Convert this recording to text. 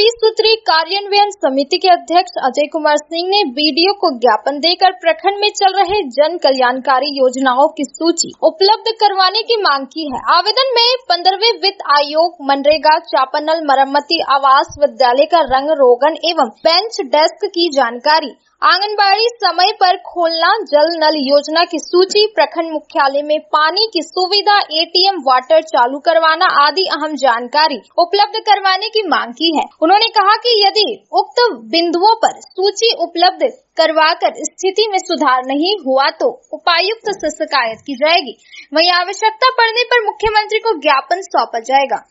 सूत्रीय कार्यान्वयन समिति के अध्यक्ष अजय कुमार सिंह ने बीडीओ को ज्ञापन देकर प्रखंड में चल रहे जन कल्याणकारी योजनाओं की सूची उपलब्ध करवाने की मांग की है। आवेदन में 15वें वित्त आयोग, मनरेगा, चापानल मरम्मती, आवास, विद्यालय का रंग रोगन एवं बेंच डेस्क की जानकारी, आंगनबाड़ी समय पर खोलना, जल नल योजना की सूची, प्रखंड मुख्यालय में पानी की सुविधा, एटीएम, वाटर चालू करवाना आदि अहम जानकारी उपलब्ध करवाने की मांग की है। उन्होंने कहा कि यदि उक्त बिंदुओं पर सूची उपलब्ध करवाकर स्थिति में सुधार नहीं हुआ तो उपायुक्त से शिकायत की जाएगी। वहीं आवश्यकता पड़ने पर मुख्यमंत्री को ज्ञापन सौंपा जाएगा।